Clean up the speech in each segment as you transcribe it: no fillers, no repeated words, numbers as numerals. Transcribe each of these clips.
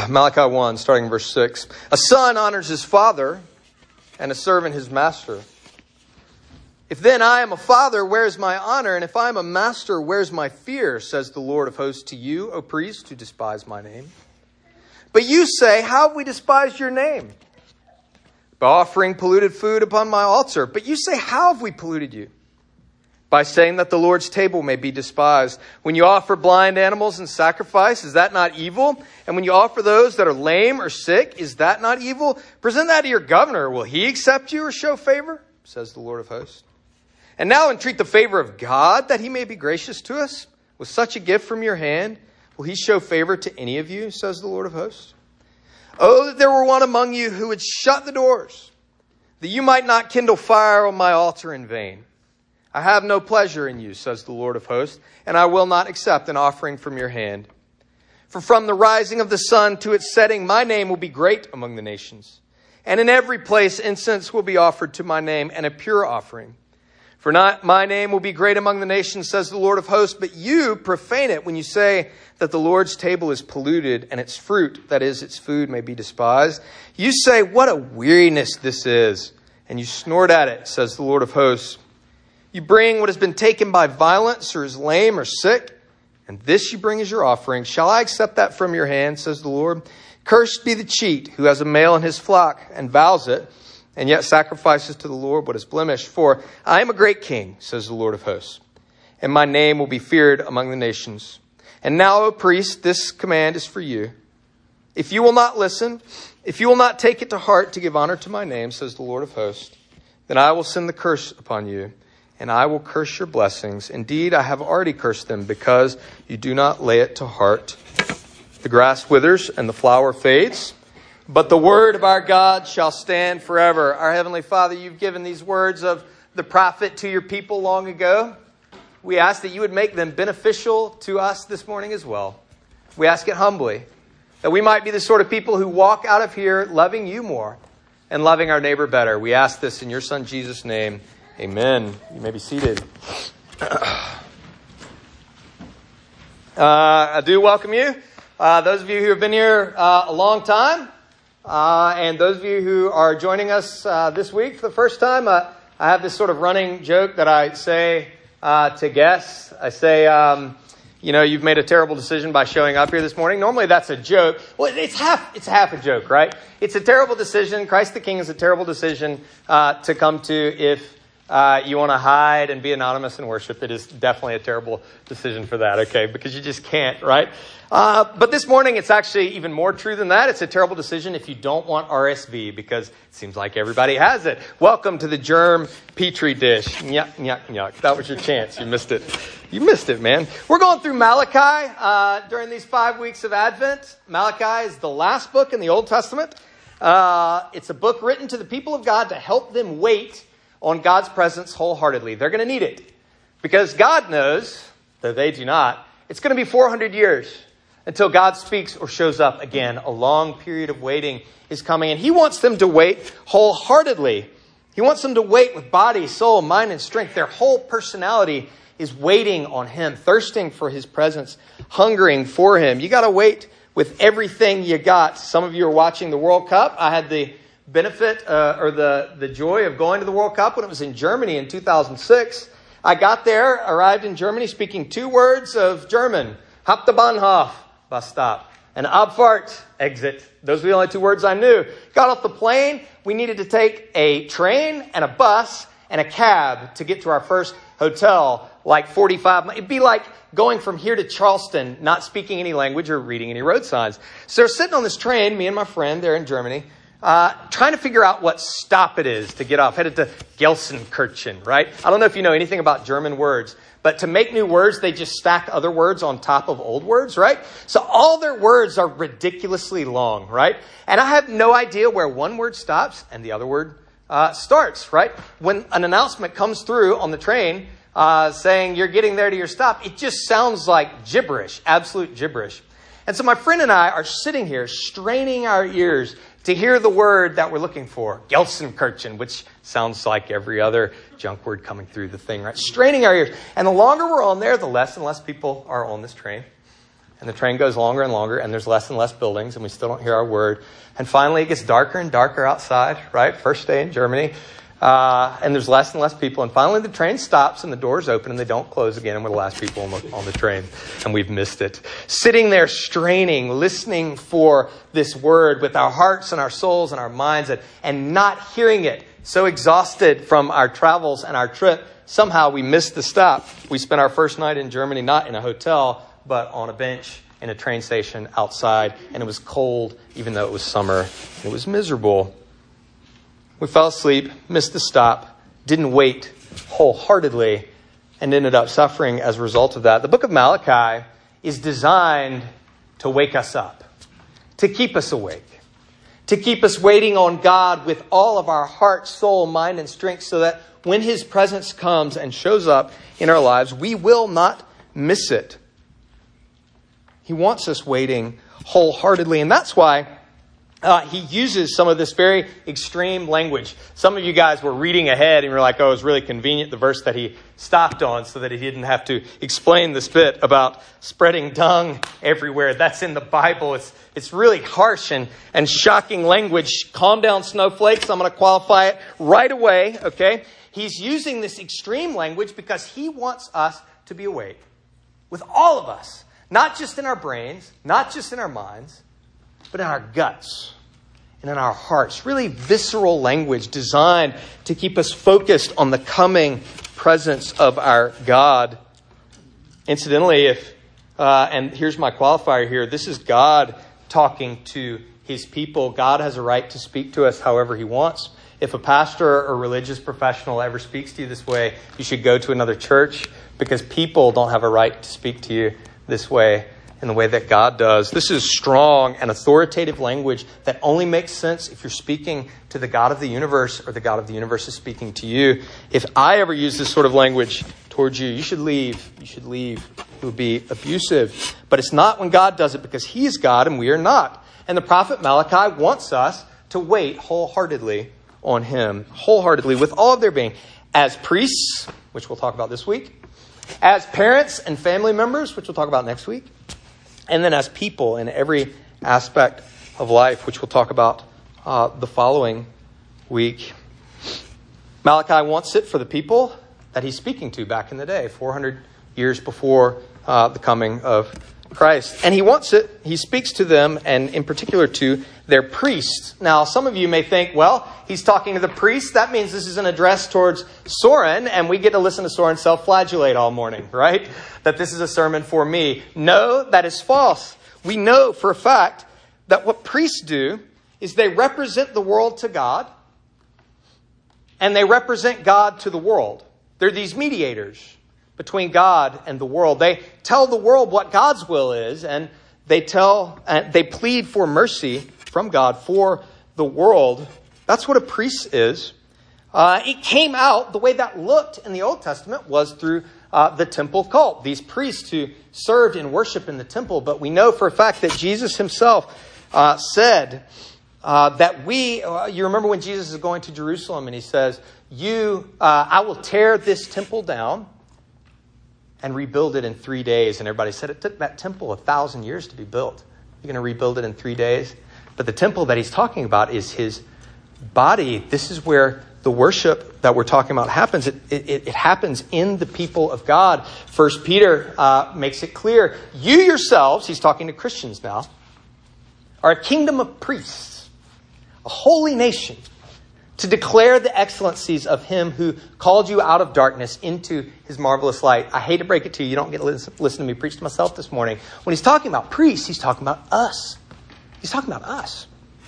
Malachi 1, starting in verse 6. A son honors his father, and a servant his master. If then I am a father, where is my honor? And if I am a master, where is my fear? Says the Lord of hosts to you, O priest, who despise my name. But you say, how have we despised your name? By offering polluted food upon my altar. But you say, how have we polluted you? By saying that the Lord's table may be despised. When you offer blind animals in sacrifice, is that not evil? And when you offer those that are lame or sick, is that not evil? Present that to your governor. Will he accept you or show favor? Says the Lord of hosts. And now entreat the favor of God, that he may be gracious to us. With such a gift from your hand, will he show favor to any of you, says the Lord of hosts? Oh, that there were one among you who would shut the doors, that you might not kindle fire on my altar in vain. I have no pleasure in you, says the Lord of hosts, and I will not accept an offering from your hand. For from the rising of the sun to its setting, my name will be great among the nations. And in every place incense will be offered to my name, and a pure offering. For not my name will be great among the nations, says the Lord of hosts, but you profane it when you say that the Lord's table is polluted and its fruit, that is, its food, may be despised. You say, what a weariness this is, and you snort at it, says the Lord of hosts. You bring what has been taken by violence or is lame or sick, and this you bring as your offering. Shall I accept that from your hand, says the Lord? Cursed be the cheat who has a male in his flock and vows it, and yet sacrifices to the Lord what is blemished. For I am a great king, says the Lord of hosts, and my name will be feared among the nations. And now, O priest, this command is for you. If you will not listen, if you will not take it to heart to give honor to my name, says the Lord of hosts, then I will send the curse upon you, and I will curse your blessings. Indeed, I have already cursed them because you do not lay it to heart. The grass withers and the flower fades, but the word of our God shall stand forever. Our Heavenly Father, you've given these words of the prophet to your people long ago. We ask that you would make them beneficial to us this morning as well. We ask it humbly, that we might be the sort of people who walk out of here loving you more and loving our neighbor better. We ask this in your Son Jesus' name. Amen. You may be seated. I do welcome you. Those of you who have been here a long time, and those of you who are joining us this week for the first time, I have this sort of running joke that I say to guests. I say, you've made a terrible decision by showing up here this morning. Normally that's a joke. Well, it's half a joke, right? It's a terrible decision. Christ the King is a terrible decision to come to if you want to hide and be anonymous in worship. It is definitely a terrible decision for that, okay? Because you just can't, right? But this morning, it's actually even more true than that. It's a terrible decision if you don't want RSV, because it seems like everybody has it. Welcome to the germ petri dish. Nyuk, nyuk, nyuk. That was your chance. You missed it. You missed it, man. We're going through Malachi during these 5 weeks of Advent. Malachi is the last book in the Old Testament. It's a book written to the people of God to help them wait on God's presence wholeheartedly. They're going to need it because God knows, though they do not, it's going to be 400 years until God speaks or shows up again. A long period of waiting is coming, and he wants them to wait wholeheartedly. He wants them to wait with body, soul, mind, and strength. Their whole personality is waiting on him, thirsting for his presence, hungering for him. You got to wait with everything you got. Some of you are watching the World Cup. I had the benefit or the joy of going to the World Cup when it was in Germany in 2006. I got there, arrived in Germany speaking 2 words of German. Hauptbahnhof, bus stop, and Abfahrt, exit. Those were the only 2 words I knew. Got off the plane. We needed to take a train and a bus and a cab to get to our first hotel, like 45 miles. It'd be like going from here to Charleston, not speaking any language or reading any road signs. So we're sitting on this train, me and my friend there in Germany, trying to figure out what stop it is to get off. Headed to Gelsenkirchen, right? I don't know if you know anything about German words, but to make new words, they just stack other words on top of old words, right? So all their words are ridiculously long, right? And I have no idea where one word stops and the other word starts, right? When an announcement comes through on the train saying you're getting there to your stop, it just sounds like gibberish, absolute gibberish. And so my friend and I are sitting here straining our ears to hear the word that we're looking for, Gelsenkirchen, which sounds like every other junk word coming through the thing, right? Straining our ears. And the longer we're on there, the less and less people are on this train. And the train goes longer and longer, and there's less and less buildings, and we still don't hear our word. And finally, it gets darker and darker outside, right? First day in Germany. And there's less and less people. And finally, the train stops, and the doors open, and they don't close again, and we're the last people on the train. And we've missed it. Sitting there straining, listening for this word with our hearts and our souls and our minds, and not hearing it. So exhausted from our travels and our trip, somehow we missed the stop. We spent our first night in Germany, not in a hotel, but on a bench in a train station outside. And it was cold, even though it was summer. It was miserable. We fell asleep, missed the stop, didn't wait wholeheartedly, and ended up suffering as a result of that. The book of Malachi is designed to wake us up, to keep us awake, to keep us waiting on God with all of our heart, soul, mind, and strength, so that when His presence comes and shows up in our lives, we will not miss it. He wants us waiting wholeheartedly, and that's why He uses some of this very extreme language. Some of you guys were reading ahead and you're like, oh, it was really convenient, the verse that he stopped on, so that he didn't have to explain this bit about spreading dung everywhere. That's in the Bible. It's really harsh and shocking language. Calm down, snowflakes. I'm going to qualify it right away, okay? He's using this extreme language because he wants us to be awake with all of us. Not just in our brains, not just in our minds, but in our guts and in our hearts. Really visceral language designed to keep us focused on the coming presence of our God. Incidentally, and here's my qualifier here, this is God talking to His people. God has a right to speak to us however He wants. If a pastor or religious professional ever speaks to you this way, you should go to another church, because people don't have a right to speak to you this way, in the way that God does. This is strong and authoritative language that only makes sense if you're speaking to the God of the universe, or the God of the universe is speaking to you. If I ever use this sort of language towards you, you should leave. You should leave. It would be abusive. But it's not when God does it, because He is God and we are not. And the prophet Malachi wants us to wait wholeheartedly on Him, wholeheartedly, with all of their being, as priests, which we'll talk about this week, as parents and family members, which we'll talk about next week, and then as people in every aspect of life, which we'll talk about the following week. Malachi wants it for the people that he's speaking to back in the day, 400 years before the coming of Christ. And he wants it, he speaks to them, and in particular to their priests. Now, some of you may think, well, he's talking to the priests. That means this is an address towards Soren, and we get to listen to Soren self-flagellate all morning, right? That this is a sermon for me. No, that is false. We know for a fact that what priests do is they represent the world to God, and they represent God to the world. They're these mediators between God and the world. They tell the world what God's will is, and they plead for mercy from God for the world. That's what a priest is. It came out, the way that looked in the Old Testament was through the temple cult. These priests who served and worshiped in the temple. But we know for a fact that Jesus Himself said that you remember when Jesus is going to Jerusalem and He says, I will tear this temple down and rebuild it in 3 days. And everybody said, it took that temple 1,000 years to be built. You're going to rebuild it in 3 days? But the temple that He's talking about is His body. This is where the worship that we're talking about happens. It happens in the people of God. 1 Peter makes it clear. You yourselves, he's talking to Christians now, are a kingdom of priests, a holy nation, to declare the excellencies of Him who called you out of darkness into His marvelous light. I hate to break it to you. You don't get to listen to me preach to myself this morning. When he's talking about priests, he's talking about us. He's talking about us.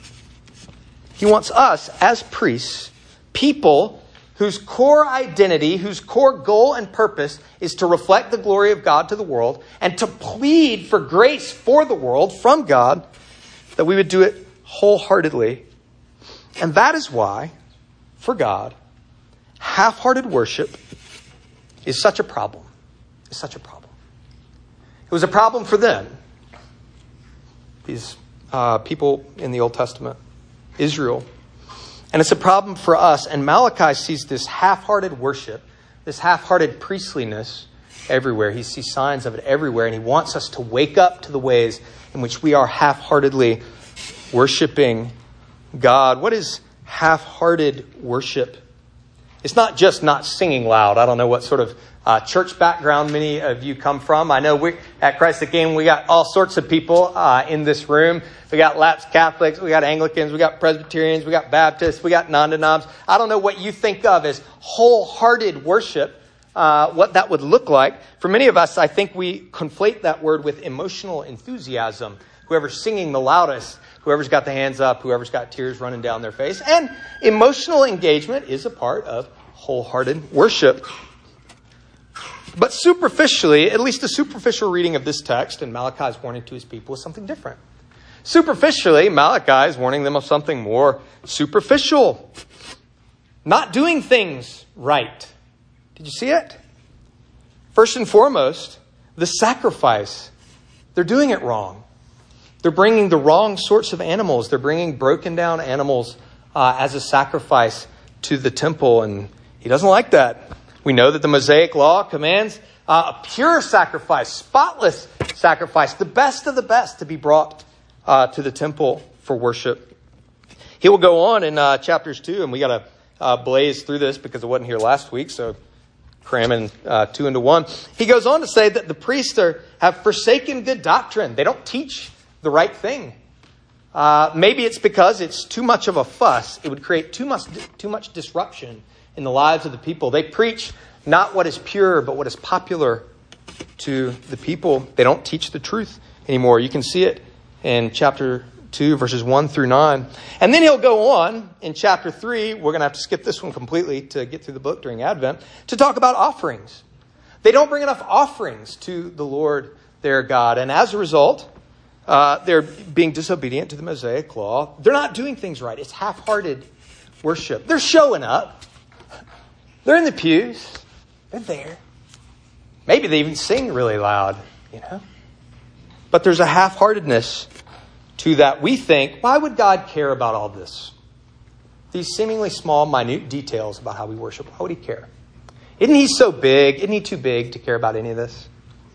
He wants us as priests, people whose core identity, whose core goal and purpose is to reflect the glory of God to the world and to plead for grace for the world from God, that we would do it wholeheartedly. And that is why, for God, half-hearted worship is such a problem. It's such a problem. It was a problem for them. These people in the Old Testament, Israel. And it's a problem for us. And Malachi sees this half-hearted worship, this half-hearted priestliness, everywhere. He sees signs of it everywhere, and he wants us to wake up to the ways in which we are half-heartedly worshiping God. What is half-hearted worship? It's not just not singing loud. I don't know what sort of church background many of you come from. I know we at Christ the King, we got all sorts of people in this room. We got lapsed Catholics, we got Anglicans, we got Presbyterians, we got Baptists, we got non-denoms. I don't know what you think of as wholehearted worship, what that would look like. For many of us, I think we conflate that word with emotional enthusiasm. Whoever's singing the loudest, whoever's got the hands up, whoever's got tears running down their face. And emotional engagement is a part of wholehearted worship. But superficially, at least the superficial reading of this text and Malachi's warning to his people is something different. Superficially, Malachi is warning them of something more superficial. Not doing things right. Did you see it? First and foremost, the sacrifice. They're doing it wrong. They're bringing the wrong sorts of animals. They're bringing broken down animals as a sacrifice to the temple. And he doesn't like that. We know that the Mosaic Law commands a pure sacrifice, spotless sacrifice, the best of the best to be brought to the temple for worship. He will go on in chapters 2, and we got to blaze through this because it wasn't here last week, so cramming 2 into 1. He goes on to say that the priests have forsaken good doctrine. They don't teach the right thing. Maybe it's because it's too much of a fuss. It would create too much disruption in the lives of the people. They preach not what is pure, but what is popular to the people. They don't teach the truth anymore. You can see it in chapter 2, verses 1 through 9. And then he'll go on in chapter 3. We're going to have to skip this one completely to get through the book during Advent, to talk about offerings. They don't bring enough offerings to the Lord their God. And as a result, they're being disobedient to the Mosaic Law. They're not doing things right. It's half-hearted worship. They're showing up. They're in the pews. They're there. Maybe they even sing really loud, But there's a half-heartedness to that. We think, why would God care about all this? These seemingly small, minute details about how we worship. Why would he care? Isn't he so big? Isn't he too big to care about any of this?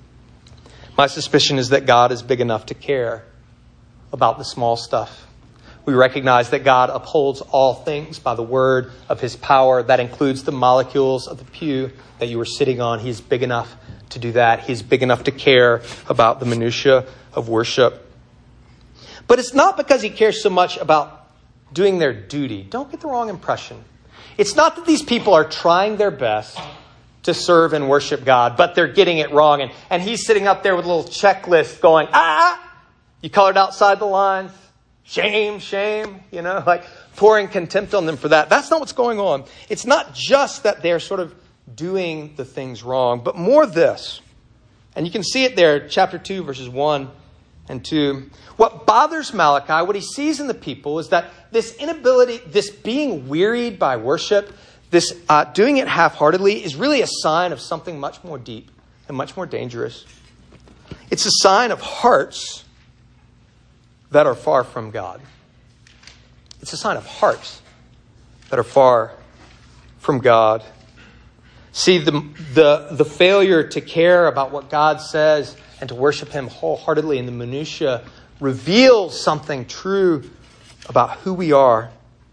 My suspicion is that God is big enough to care about the small stuff. We recognize that God upholds all things by the word of his power. That includes the molecules of the pew that you were sitting on. He's big enough to do that. He's big enough to care about the minutia of worship. But it's not because he cares so much about doing their duty. Don't get the wrong impression. It's not that these people are trying their best to serve and worship God, but they're getting it wrong. And he's sitting up there with a little checklist going, you colored outside the lines. Shame, like pouring contempt on them for that. That's not what's going on. It's not just that they're sort of doing the things wrong, but more this. And you can see it there, chapter 2, verses 1 and 2. What bothers Malachi, what he sees in the people, is that this inability, this being wearied by worship, this doing it half-heartedly is really a sign of something much more deep and much more dangerous. It's a sign of hearts that are far from God. It's a sign of hearts that are far from God. See, the failure to care about what God says and to worship him wholeheartedly in the minutia reveals something true about who we are.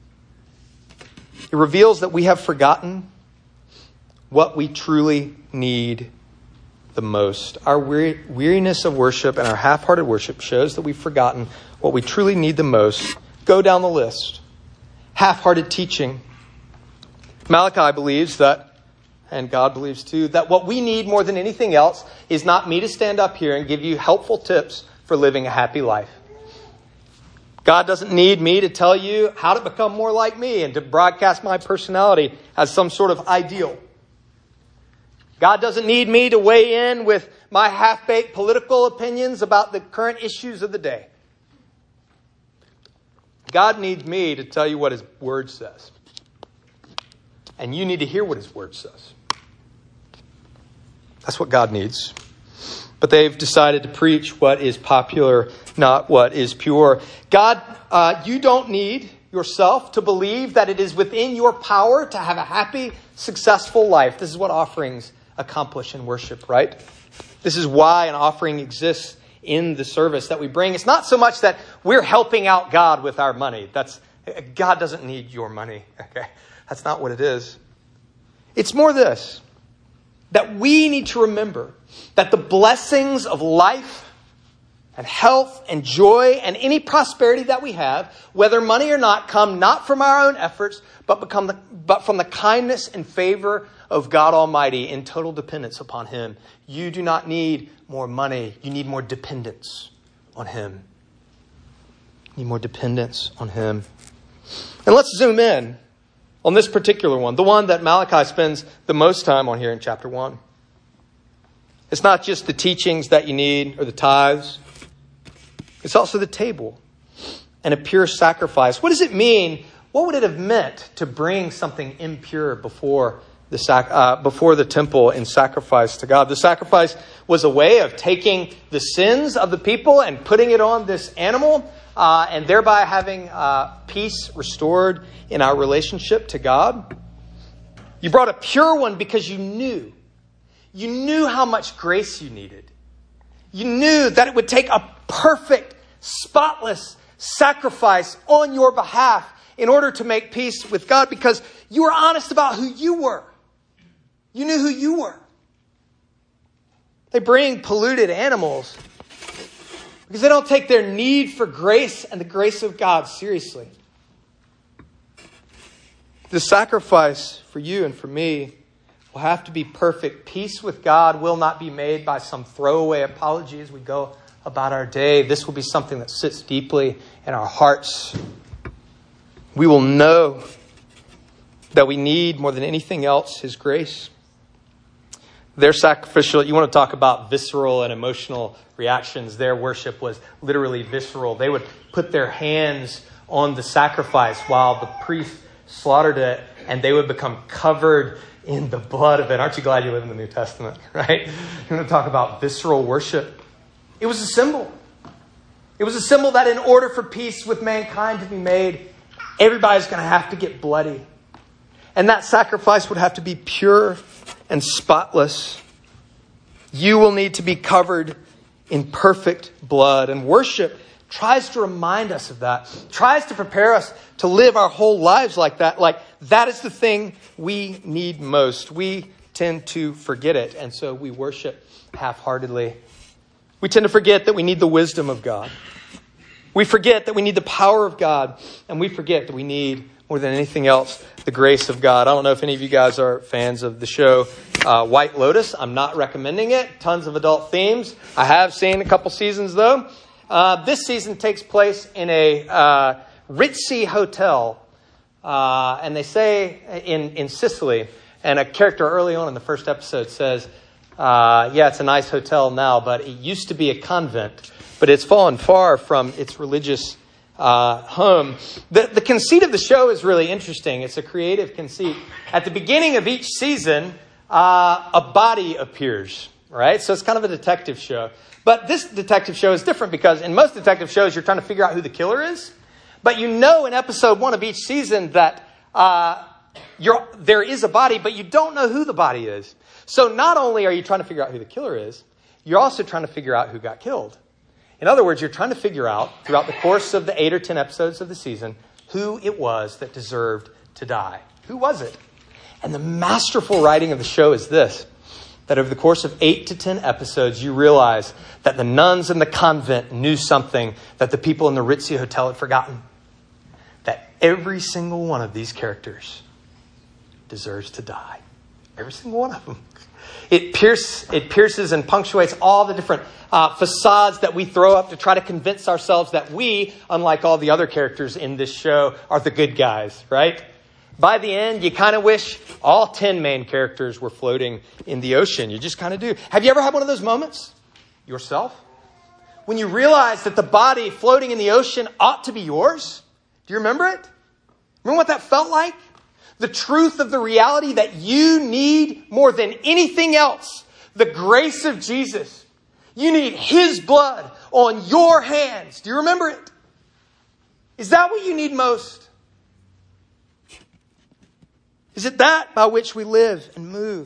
It reveals that we have forgotten what we truly need the most. Our weariness of worship and our half-hearted worship shows that we've forgotten what we truly need the most. Go down the list. Half-hearted teaching. Malachi believes that, and God believes too, that what we need more than anything else is not me to stand up here and give you helpful tips for living a happy life. God doesn't need me to tell you how to become more like me and to broadcast my personality as some sort of ideal. God doesn't need me to weigh in with my half-baked political opinions about the current issues of the day. God needs me to tell you what his word says. And you need to hear what his word says. That's what God needs. But they've decided to preach what is popular, not what is pure. God, you don't need yourself to believe that it is within your power to have a happy, successful life. This is what offerings accomplish in worship, right? This is why an offering exists in the service that we bring. It's not so much that we're helping out God with our money. God doesn't need your money. Okay, that's not what it is. It's more this, that we need to remember that the blessings of life and health and joy and any prosperity that we have, whether money or not, come not from our own efforts, but from the kindness and favor of God Almighty in total dependence upon Him. You do not need more money. You need more dependence on Him. You need more dependence on Him. And let's zoom in on this particular one, the one that Malachi spends the most time on here in chapter 1. It's not just the teachings that you need or the tithes. It's also the table and a pure sacrifice. What does it mean? What would it have meant to bring something impure before the temple in sacrifice to God? The sacrifice was a way of taking the sins of the people and putting it on this animal, and thereby having peace restored in our relationship to God. You brought a pure one because you knew how much grace you needed. You knew that it would take a perfect, spotless sacrifice on your behalf in order to make peace with God, because you were honest about who you were. You knew who you were. They bring polluted animals because they don't take their need for grace and the grace of God seriously. The sacrifice for you and for me will have to be perfect. Peace with God will not be made by some throwaway apology as we go about our day. This will be something that sits deeply in our hearts. We will know that we need more than anything else His grace. Their sacrificial, you want to talk about visceral and emotional reactions. Their worship was literally visceral. They would put their hands on the sacrifice while the priest slaughtered it, and they would become covered in the blood of it. Aren't you glad you live in the New Testament, right? You want to talk about visceral worship. It was a symbol. It was a symbol that in order for peace with mankind to be made, everybody's going to have to get bloody. And that sacrifice would have to be pure and spotless. You will need to be covered in perfect blood. And worship tries to remind us of that. Tries to prepare us to live our whole lives like that. Like that is the thing we need most. We tend to forget it. And so we worship half-heartedly. We tend to forget that we need the wisdom of God. We forget that we need the power of God. And we forget that we need, more than anything else, the grace of God. I don't know if any of you guys are fans of the show White Lotus. I'm not recommending it. Tons of adult themes. I have seen a couple seasons, though. This season takes place in a ritzy hotel. And they say in Sicily. And a character early on in the first episode says, yeah, it's a nice hotel now, but it used to be a convent. But it's fallen far from its religious home. The conceit of the show is really interesting. It's a creative conceit. At the beginning of each season, a body appears, right? So it's kind of a detective show. But this detective show is different because in most detective shows, you're trying to figure out who the killer is. But you know in episode 1 of each season that there is a body, but you don't know who the body is. So not only are you trying to figure out who the killer is, you're also trying to figure out who got killed. In other words, you're trying to figure out throughout the course of the 8 or 10 episodes of the season who it was that deserved to die. Who was it? And the masterful writing of the show is this, that over the course of 8 to 10 episodes, you realize that the nuns in the convent knew something that the people in the ritzy hotel had forgotten. That every single one of these characters deserves to die. Every single one of them. It pierces and punctuates all the different facades that we throw up to try to convince ourselves that we, unlike all the other characters in this show, are the good guys, right? By the end, you kind of wish all 10 main characters were floating in the ocean. You just kind of do. Have you ever had one of those moments yourself? When you realize that the body floating in the ocean ought to be yours? Do you remember it? Remember what that felt like? The truth of the reality that you need more than anything else, the grace of Jesus. You need His blood on your hands. Do you remember it? Is that what you need most? Is it that by which we live and move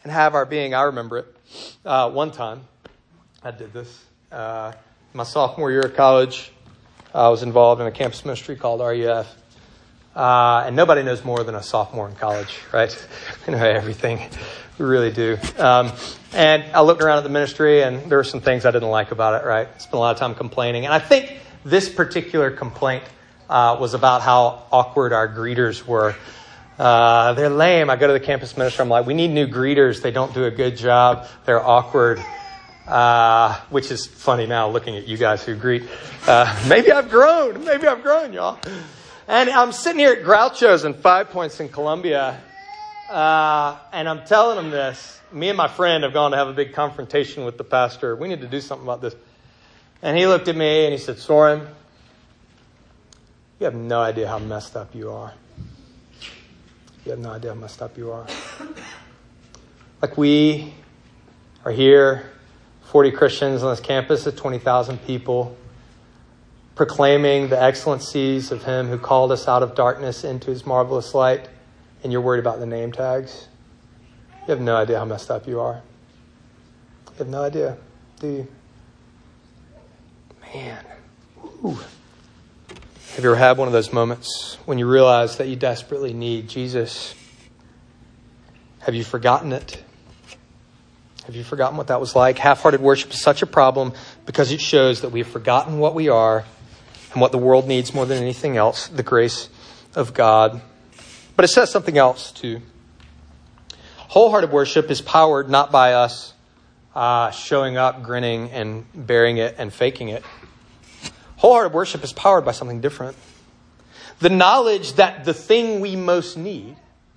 and have our being. I remember it. One time, I did this. My sophomore year of college, I was involved in a campus ministry called RUF. And nobody knows more than a sophomore in college, right? We know everything. We really do. And I looked around at the ministry, and there were some things I didn't like about it, right? Spent a lot of time complaining. And I think this particular complaint was about how awkward our greeters were. They're lame. I go to the campus ministry. I'm like, we need new greeters. They don't do a good job. They're awkward. Which is funny now looking at you guys who greet. Maybe I've grown, y'all. And I'm sitting here at Groucho's in 5 Points in Columbia. And I'm telling them this. Me and my friend have gone to have a big confrontation with the pastor. We need to do something about this. And he looked at me and he said, Soren, you have no idea how messed up you are. You have no idea how messed up you are. Like, we are here, 40 Christians on this campus of 20,000 people, proclaiming the excellencies of him who called us out of darkness into his marvelous light, and you're worried about the name tags. You have no idea how messed up you are. You have no idea, do you? Man. Ooh. Have you ever had one of those moments when you realize that you desperately need Jesus? Have you forgotten it? Have you forgotten what that was like? Half-hearted worship is such a problem because it shows that we have forgotten what we are and what the world needs more than anything else, the grace of God. But it says something else too. Wholehearted worship is powered not by us showing up, grinning, and bearing it and faking it. Wholehearted worship is powered by something different. The knowledge that the thing we most need,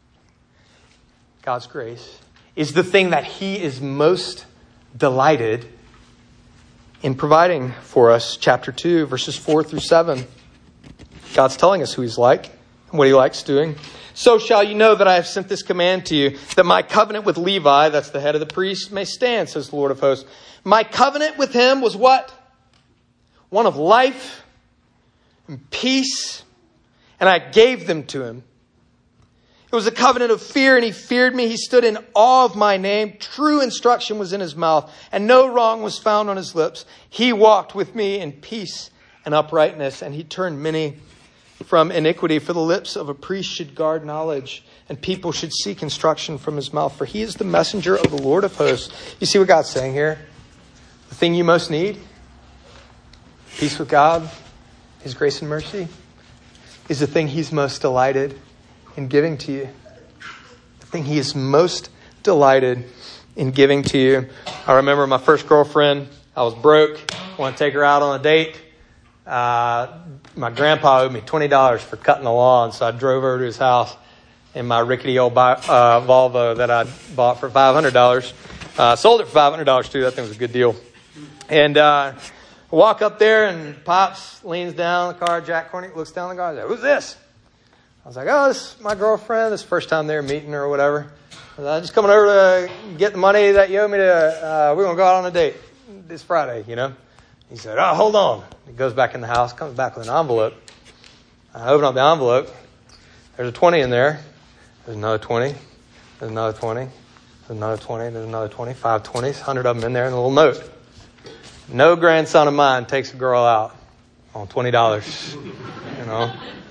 God's grace, is the thing that he is most delighted in providing for us. Chapter 2, verses 4 through 7. God's telling us who he's like and what he likes doing. So shall you know that I have sent this command to you, that my covenant with Levi, that's the head of the priest, may stand, says the Lord of hosts. My covenant with him was what? One of life and peace, and I gave them to him. It was a covenant of fear, and he feared me. He stood in awe of my name. True instruction was in his mouth, and no wrong was found on his lips. He walked with me in peace and uprightness, and he turned many from iniquity. For the lips of a priest should guard knowledge, and people should seek instruction from his mouth. For he is the messenger of the Lord of hosts. You see what God's saying here? The thing you most need, peace with God, his grace and mercy, is the thing he's most delighted in giving to you. The thing he is most delighted in giving to you. I remember my first girlfriend. I was broke. I want to take her out on a date. My grandpa owed me $20 for cutting the lawn, so I drove over to his house in my rickety old Volvo that I bought for $500. Sold it for $500 too. That thing was a good deal. And I walk up there, and Pops leans down the car. Jack Cornick looks down the car. He's like, "Who's this?" I was like, "Oh, this is my girlfriend. This is the first time they're meeting or whatever. I'm just coming over to get the money that you owe me to, we're going to go out on a date this Friday, you know." He said, "Oh, hold on." He goes back in the house, comes back with an envelope. I open up the envelope. There's a 20 in there. There's another 20. There's another 20. There's another 20. There's another 20. 5 20s, 100 of them in there, and a little note. "No grandson of mine takes a girl out on $20. You know.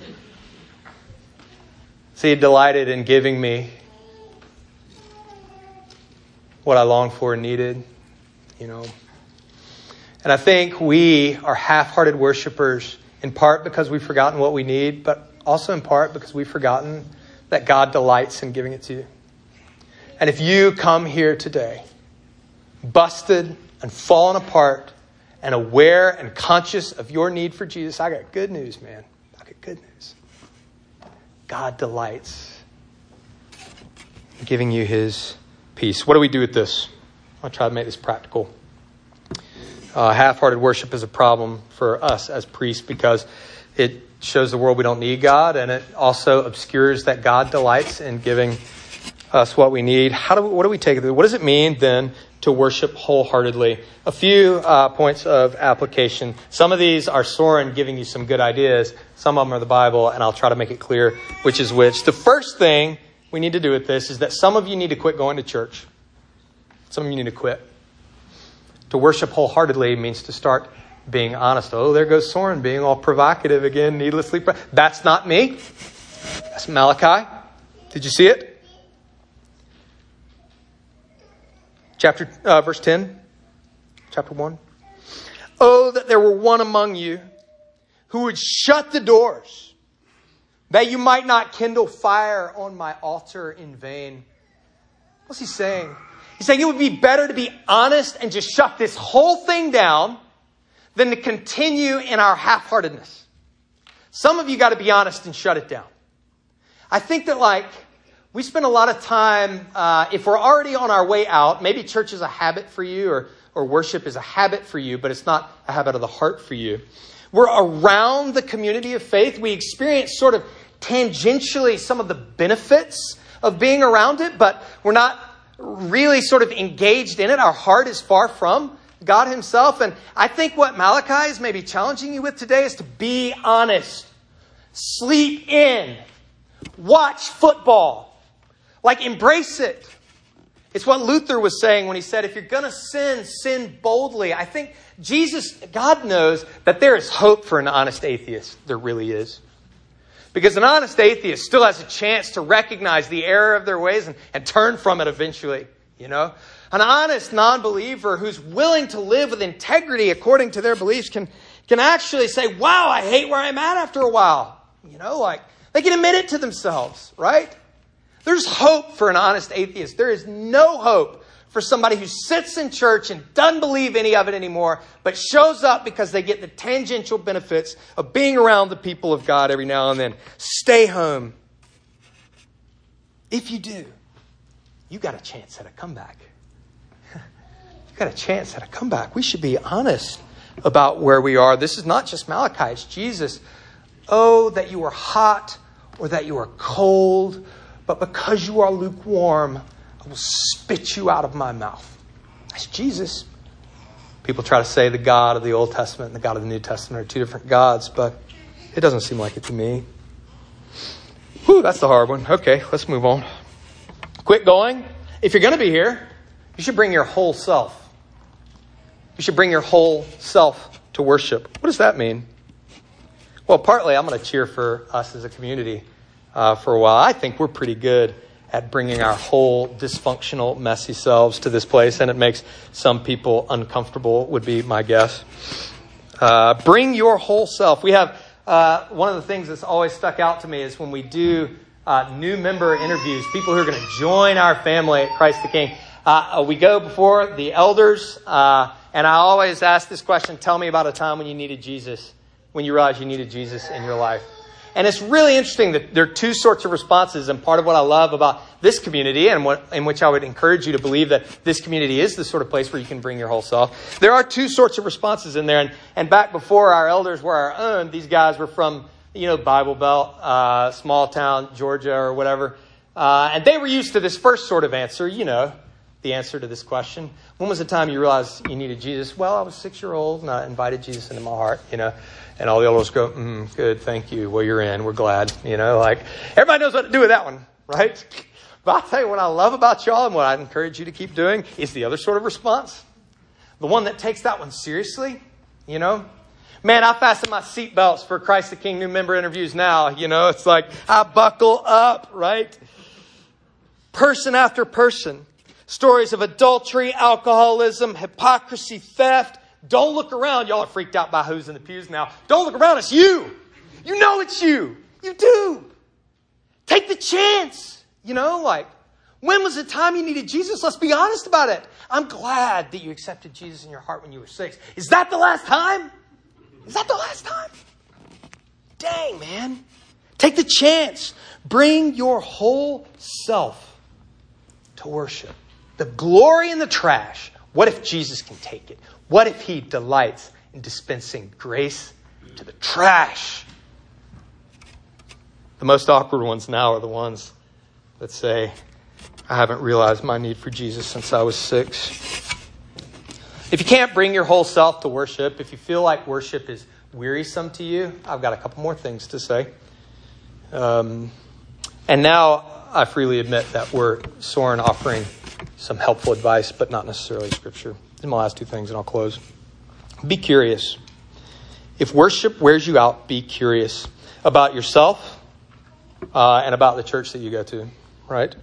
See, he delighted in giving me what I longed for and needed, you know. And I think we are half-hearted worshipers in part because we've forgotten what we need, but also in part because we've forgotten that God delights in giving it to you. And if you come here today, busted and fallen apart and aware and conscious of your need for Jesus, I got good news, man. I got good news. God delights in giving you his peace. What do we do with this? I'll try to make this practical. Half-hearted worship is a problem for us as priests because it shows the world we don't need God, and it also obscures that God delights in giving us what we need. What do we take? What does it mean then to worship wholeheartedly? A few points of application. Some of these are Soren giving you some good ideas. Some of them are the Bible, and I'll try to make it clear which is which. The first thing we need to do with this is that some of you need to quit going to church. Some of you need to quit. To worship wholeheartedly means to start being honest. Oh, there goes Soren being all provocative again, needlessly. That's not me. That's Malachi. Did you see it? Verse 10, chapter 1. Oh, that there were one among you who would shut the doors, that you might not kindle fire on my altar in vain. What's he saying? He's saying it would be better to be honest and just shut this whole thing down than to continue in our half-heartedness. Some of you got to be honest and shut it down. I think that we spend a lot of time, if we're already on our way out, maybe church is a habit for you or worship is a habit for you, but it's not a habit of the heart for you. We're around the community of faith. We experience sort of tangentially some of the benefits of being around it, but we're not really sort of engaged in it. Our heart is far from God himself. And I think what Malachi is maybe challenging you with today is to be honest. Sleep in. Watch football. Embrace it. It's what Luther was saying when he said, if you're going to sin, sin boldly. I think God knows that there is hope for an honest atheist. There really is. Because an honest atheist still has a chance to recognize the error of their ways and turn from it eventually. An honest non-believer who's willing to live with integrity according to their beliefs can actually say, wow, I hate where I'm at after a while. They can admit it to themselves, right? There's hope for an honest atheist. There is no hope for somebody who sits in church and doesn't believe any of it anymore, but shows up because they get the tangential benefits of being around the people of God every now and then. Stay home. If you do, you got a chance at a comeback. You got a chance at a comeback. We should be honest about where we are. This is not just Malachi, it's Jesus. Oh, that you are hot or that you are cold, but because you are lukewarm, I will spit you out of my mouth. That's Jesus. People try to say the God of the Old Testament and the God of the New Testament are two different gods, but it doesn't seem like it to me. Whew, that's the hard one. Okay, let's move on. Quit going. If you're going to be here, you should bring your whole self. You should bring your whole self to worship. What does that mean? Well, partly I'm going to cheer for us as a community for a while. I think we're pretty good at bringing our whole dysfunctional, messy selves to this place, and it makes some people uncomfortable, would be my guess. Bring your whole self. We have one of the things that's always stuck out to me is when we do new member interviews, people who are going to join our family at Christ the King. We go before the elders, and I always ask this question, tell me about a time when you needed Jesus, when you realized you needed Jesus in your life. And it's really interesting that there are two sorts of responses. And part of what I love about this community and in which I would encourage you to believe that this community is the sort of place where you can bring your whole self. There are two sorts of responses in there. And back before our elders were our own, these guys were from, Bible Belt, small town, Georgia or whatever. And they were used to this first sort of answer, the answer to this question. When was the time you realized you needed Jesus? Well, I was 6-year-old and I invited Jesus into my heart, And all the elders go, good, thank you. Well, you're in. We're glad. Everybody knows what to do with that one, right? But I'll tell you what I love about y'all and what I'd encourage you to keep doing is the other sort of response. The one that takes that one seriously, Man, I fasten my seatbelts for Christ the King new member interviews now. It's like I buckle up, right? Person after person. Stories of adultery, alcoholism, hypocrisy, theft. Don't look around. Y'all are freaked out by who's in the pews now. Don't look around. It's you. You know it's you. You do. Take the chance. When was the time you needed Jesus? Let's be honest about it. I'm glad that you accepted Jesus in your heart when you were 6. Is that the last time? Is that the last time? Dang, man. Take the chance. Bring your whole self to worship. The glory in the trash. What if Jesus can take it? What if he delights in dispensing grace to the trash? The most awkward ones now are the ones that say, I haven't realized my need for Jesus since I was 6. If you can't bring your whole self to worship, if you feel like worship is wearisome to you, I've got a couple more things to say. And now I freely admit that we're Soren offering some helpful advice, but not necessarily Scripture. These are my last two things, and I'll close. Be curious. If worship wears you out, be curious about yourself and about the church that you go to, right?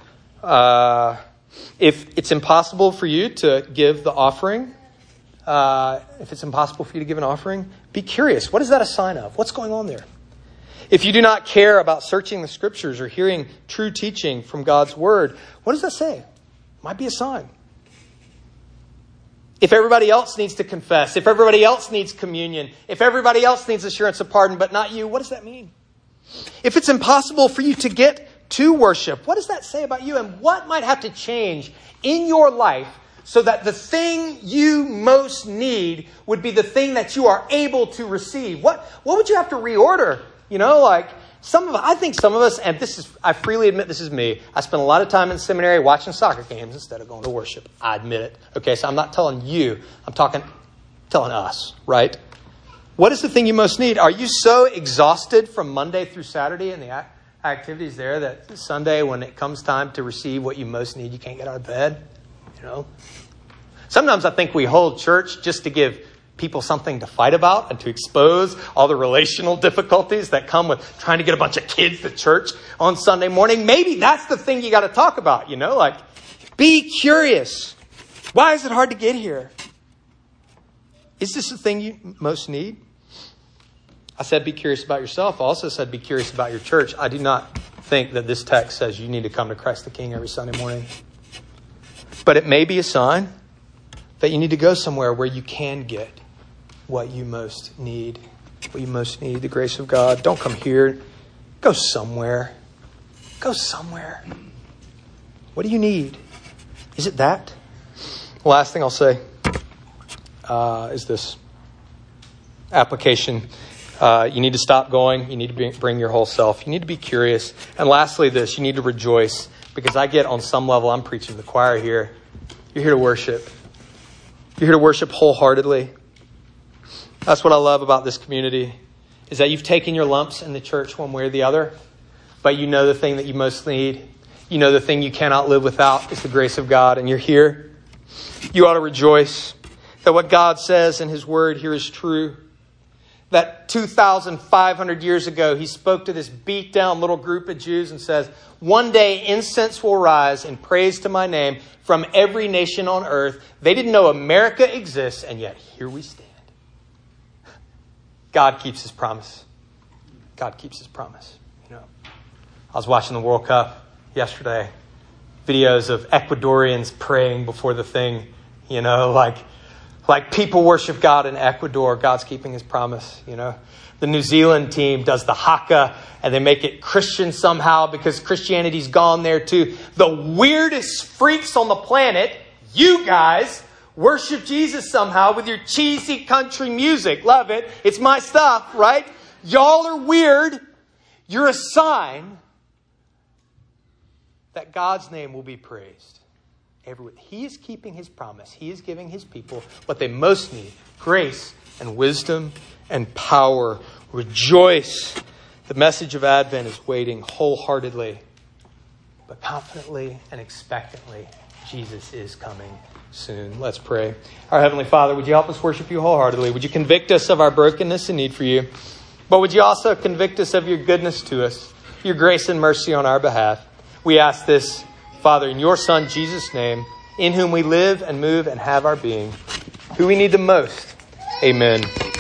If it's impossible for you to give the offering, if it's impossible for you to give an offering, be curious. What is that a sign of? What's going on there? If you do not care about searching the Scriptures or hearing true teaching from God's Word, what does that say? Might be a sign. If everybody else needs to confess, if everybody else needs communion, if everybody else needs assurance of pardon, but not you, what does that mean? If it's impossible for you to get to worship, what does that say about you? And what might have to change in your life so that the thing you most need would be the thing that you are able to receive? What would you have to reorder? I think some of us, and I freely admit this is me, I spent a lot of time in seminary watching soccer games instead of going to worship. I admit it. Okay, so I'm not telling you, I'm telling us, right? What is the thing you most need? Are you so exhausted from Monday through Saturday and the activities there that Sunday, when it comes time to receive what you most need, you can't get out of bed? Sometimes I think we hold church just to give people something to fight about and to expose all the relational difficulties that come with trying to get a bunch of kids to church on Sunday morning. Maybe that's the thing you got to talk about, be curious. Why is it hard to get here? Is this the thing you most need? I said be curious about yourself. I also said be curious about your church. I do not think that this text says you need to come to Christ the King every Sunday morning. But it may be a sign that you need to go somewhere where you can get what you most need. What you most need, the grace of God. Don't come here. Go somewhere. Go somewhere. What do you need? Is it that? The last thing I'll say is this. Application. You need to stop going. You need to bring your whole self. You need to be curious. And lastly, this. You need to rejoice. Because I get on some level, I'm preaching to the choir here. You're here to worship. You're here to worship wholeheartedly. That's what I love about this community, is that you've taken your lumps in the church one way or the other, but you know the thing that you most need. You know the thing you cannot live without is the grace of God, and you're here. You ought to rejoice that what God says in His Word here is true. That 2,500 years ago, He spoke to this beat down little group of Jews and says, one day incense will rise in praise to my name from every nation on earth. They didn't know America exists, and yet here we stand. God keeps His promise. God keeps His promise. I was watching the World Cup yesterday. Videos of Ecuadorians praying before the thing. Like people worship God in Ecuador. God's keeping His promise. The New Zealand team does the haka and they make it Christian somehow because Christianity's gone there too. The weirdest freaks on the planet, you guys, worship Jesus somehow with your cheesy country music. Love it. It's my stuff, right? Y'all are weird. You're a sign that God's name will be praised everywhere. He is keeping His promise. He is giving His people what they most need. Grace and wisdom and power. Rejoice. The message of Advent is waiting wholeheartedly, but confidently and expectantly. Jesus is coming soon. Let's pray. Our Heavenly Father, would you help us worship you wholeheartedly? Would you convict us of our brokenness and need for you? But would you also convict us of your goodness to us, your grace and mercy on our behalf? We ask this, Father, in your Son, Jesus' name, in whom we live and move and have our being, who we need the most. Amen.